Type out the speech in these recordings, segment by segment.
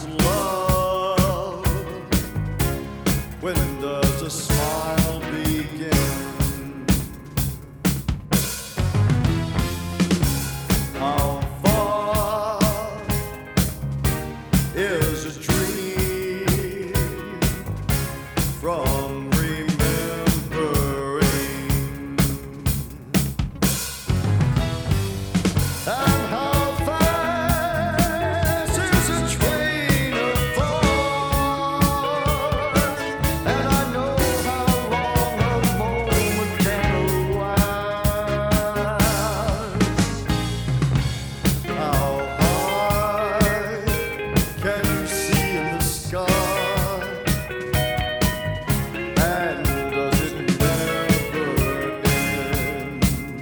is love? When does a smile begin? How far is a dream from remembering? And how fast is a train of thought? And I know how long a moment can last. How high can you see in the sky? And does it never end?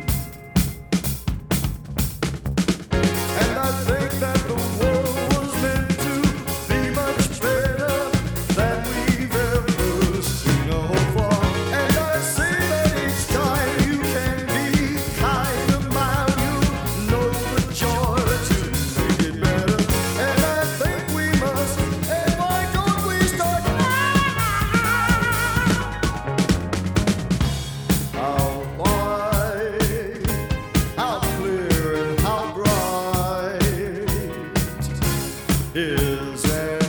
And I think that the world was meant to be much better than we've ever seen or hoped for. And I say that each time you can be kind of mild, you know the joy to make it better. And I think we must, and why don't we start now? How wide, how clear, and how bright is